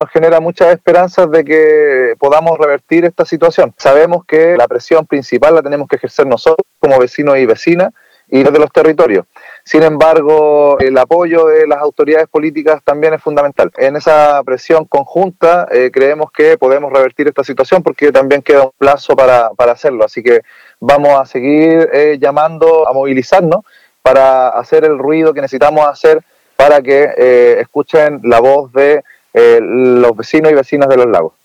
nos genera muchas esperanzas de que podamos revertir esta situación. Sabemos que la presión principal la tenemos que ejercer nosotros como vecinos y vecinas y desde los territorios. Sin embargo, el apoyo de las autoridades políticas también es fundamental. En esa presión conjunta creemos que podemos revertir esta situación porque también queda un plazo para hacerlo. Así que vamos a seguir llamando a movilizarnos para hacer el ruido que necesitamos hacer para que escuchen la voz de los vecinos y vecinas de Los Lagos.